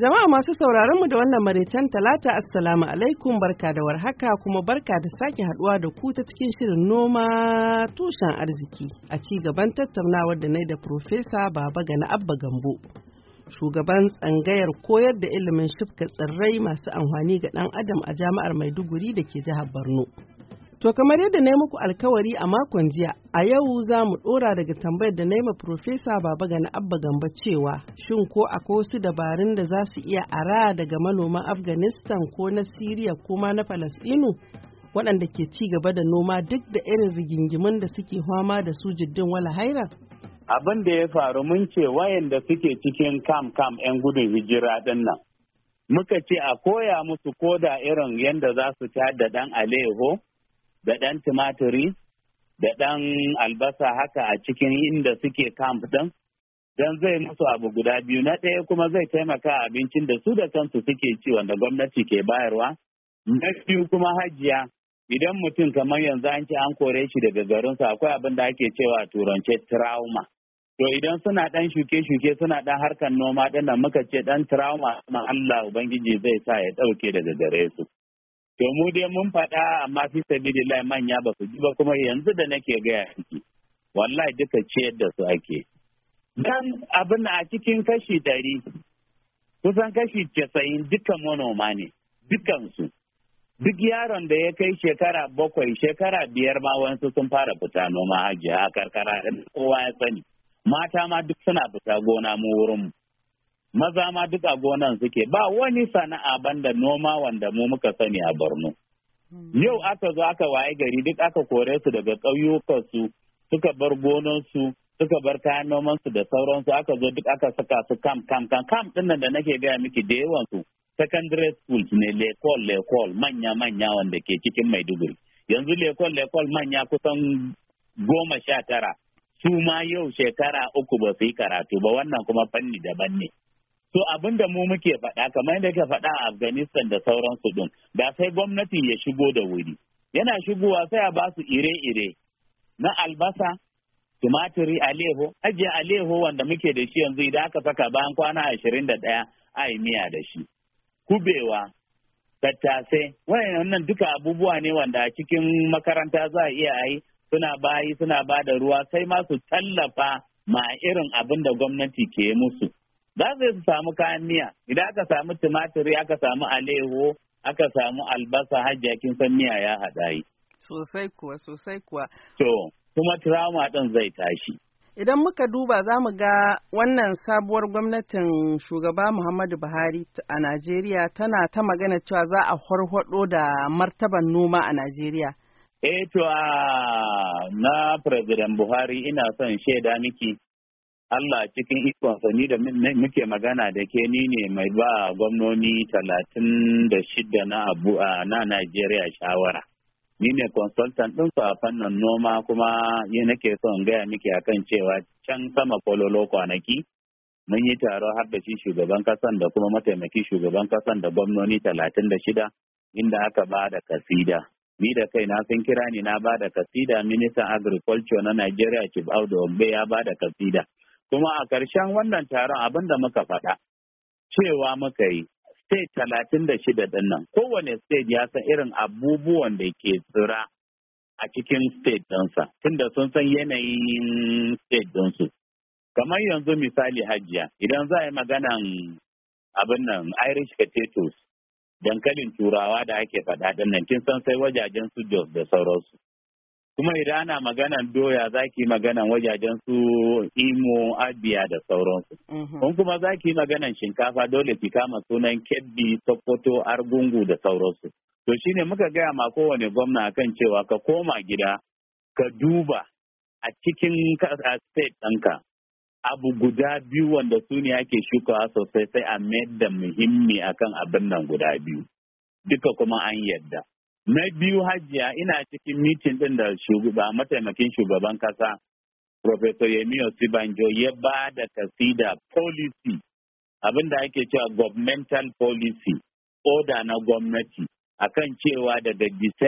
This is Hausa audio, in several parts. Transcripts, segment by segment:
Jama'a masu sauraron mu da wannan maraicen talata assalamu alaikum barka da warhaka kuma barka da sake haduwa da ku ta cikin shirin noma tushen arziki a ci gaban tattaunawar da nai da Profesa Babagana Abba Gambo. Shugaban tsangayar koyar da ilimin shifka tsirrai masu amfani ga ɗan adam a jami'ar Maiduguri da ke jihar Borno. To kamar yadda na yi muku alkawari a makon jiya, a yau za mu ɗora daga tambayar da na yi ma Profesa Babagana Abba Gambo cewa shin ko akwai wasu dabarun da za su iya ara daga manoman Afghanistan ko na Siriya ko ma na Falasɗinu waɗanda ke ci gaba da noma duk da irin rigingimun da suke fama da su jiddin wala haira? Abin da ya faru mun ce wayanda suke cikin kam 'yan gudun hijira ɗin nan. Muka ce a koya musu koda irin yadda za su tada da ɗan aleho, da ɗan tumaturi, da ɗan albasa haka a cikin inda suke camp ɗin, don zai musu abu guda biyu. Na ɗaya kuma zai taimaka abincin da su da kansu suke ci wanda gwamnati ke bayarwa. Na biyu kuma hajiya, idan mutum kamar yanzu an ce an kore shi daga garinsa akwai abin da ake cewa a turance trauma. To idan suna ɗan shuke-shuke suna ɗan harkar noma ɗin nan muka ce ɗan trauma ma Allah Ubangiji zai sa ya ɗauke daga gare su. To mu dai mun faɗa amma fi sabilillahi manya ba su ji ba kuma yanzu da nake gaya ciki. Wallahi duka ciyar da su ake. Dan abin a cikin kashi 100 kusan kashi 90 dukan manoma ne, dukansu. Duk yaron da ya kai shekara 7, shekara 5 ma wasu sun fara fita noma hajiya a karkara kowa ya sani. Mata ma duk suna fita gona mu wurinmu. Maza ma duk a gonan suke ba wani sana'a banda noma wanda mu muka sani a Borno. Yau aka zo aka waye gari duk aka kore su daga ƙauyukansu suka bar gonansu suka bar kayan nomansu da sauransu aka zo duk aka saka su kam ɗin nan da nake gaya miki da yawansu secondary schools ne lekol manya wanda ke cikin Maiduguri. Yanzu lekol manya kusan 19 su ma yau shekara 3 ba su yi karatu ba wannan kuma fanni daban ne. So abin da mu muke faɗa kamar yadda ka faɗa a Afghanistan da sauransu ɗin da sai gwamnati ya shigo da wuri. Yana shigowa sai a ba su ire-ire na albasa, tumatiri, aleho, ajiye aleho wanda muke da shi yanzu idan aka saka bayan kwana 21 a yi miya da shi. Kubewa, tattasai, wannan duka abubuwa ne wanda a cikin makaranta za a iya yi suna ba da ruwa sai ma su tallafa ma irin abin da gwamnati ke musu. Za su samu kayan miya, idan aka samu tumatiri, aka samu aleho, aka samu albasa hajjiya kin san miya ya haɗa yi. Sosai kuwa. To, kuma trauma ɗin zai tashi. Idan muka duba za mu ga wannan sabuwar gwamnatin shugaba Muhammadu Buhari a Najeriya tana ta magana cewa za a farfaɗo da martaban noma a Najeriya. To na President Buhari ina son shaida miki. Allah cikin ikonsa ni da muke magana da ke ni ne mai ba gwamnoni 36 na Najeriya shawara. Ni ne consultant ɗinsu a fannin noma kuma yi nake son gaya miki akan cewa can sama kololo kwanaki mun yi taro har da shi shugaban kasan da kuma mataimakin shugaban kasan da gwamnoni 36 inda aka ba da kasida. Ni da kai na sun kira ni na ba da kasida, ministan agriculture na Najeriya Chief Audu Ogbe ya ba da kasida. Kuma a ƙarshen wannan taron abin da muka faɗa cewa muka yi state 36 ɗin nan kowane state ya san irin abubuwan da ke tsira a cikin state ɗinsa tunda sun san yanayin state ɗinsu. Kamar yanzu misali hajiya idan za a yi maganan abin nan Irish potatoes dankalin turawa da ake faɗa ɗin nan kin san sai wajajen su Jos da sauransu. Kuma idan ana maganan doya za ki maganan wajajen su Imo, Abia da sauransu. Kun kuma za ki maganan shinkafa dole ki kama sunan Kebbi, Sokoto, Argungu da sauransu. To shine muka gaya ma kowane gwamna akan cewa ka koma gida ka duba a cikin state ɗinka abu guda biyu wanda su ne ake shukawa sosai sai a mayar da muhimmi akan abin nan guda biyu. Duka kuma an yadda. Na biyu hajiya ina cikin mitin ɗin da mataimakin shugaban kasa Professor Yemi Osibanjo ya ba da kasida policy abin da ake cewa governmental policy oda na gwamnati akan cewa daga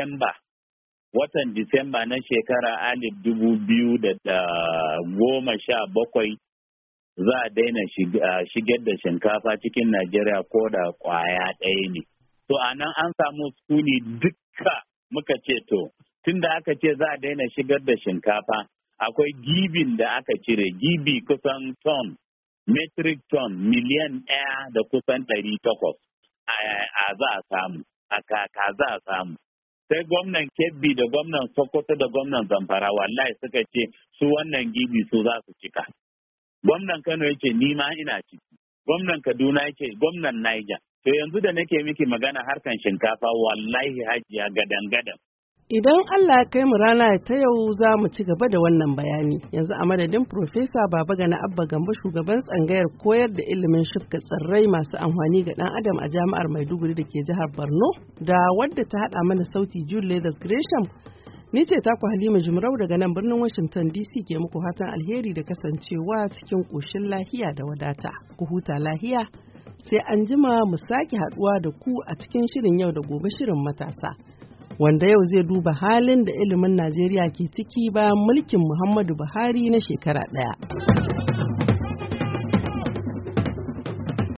watan Disamba na shekara 2017 za a daina shigar da shinkafa cikin Najeriya ko da kwaya ɗaya ne. To a nan an samu sukuni dukka muka ce to tunda aka ce za a daina shigar da shinkafa akwai gibin da aka cire gibi kusan ton metric ton miliyan 1 da kusan 800 a za a samu a kaka za a samu. Sai gwamnan Kebbi da gwamnan Sokoto da gwamnan Zamfara wallahi suka ce su wannan gibi su za su cika. Gwamnan Kano yake ni ma ina ciki. Gwamnan Kaduna yake gwamnan Niger. To yanzu da nake miki magana harkan shinkafa wallahi hajiya gadan-gadan. Idan Allah ya kai mu rana ta yau za mu ci gaba da wannan bayani. Yanzu a madadin Profesa Babagana Abba Gambo shugaban tsangayar koyar da ilimin shifka tsirrai masu amfani ga ɗan adam a jami'ar Maiduguri da ke jihar Borno da wadda ta haɗa mana sauti Jude Leathers Gresham. Ni ce taku Halima Jumrau daga nan birnin Washington DC ke muku fatan alheri da kasancewa cikin ƙoshin lahiya da wadata. Ku huta lahiya sai an jima mu sake haɗuwa da ku a cikin shirin yau da gobe shirin matasa. Wanda yau zai duba halin da ilimin Najeriya ke ciki bayan mulkin Muhammadu Buhari na shekara ɗaya.